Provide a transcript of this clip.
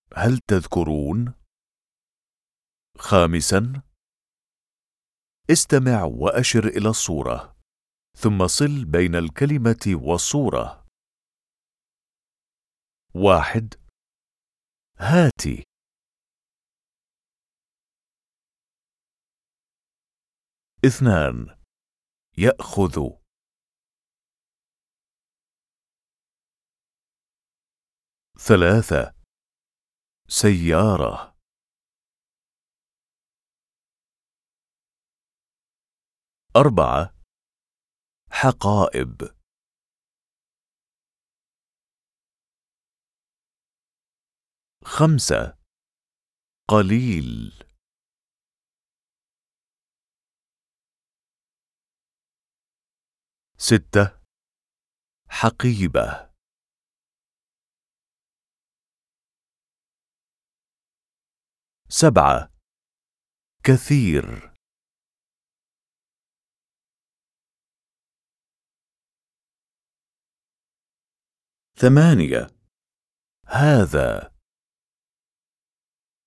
هل تذكرون؟ خامسا، استمع وأشر إلى الصورة، ثم صل بين الكلمة والصورة. 1. هاتي. 2. يأخذ. 3. سيارة. 4. حقائب. 5. قليل. 6. حقيبة. 7. كثير. 8. هذا.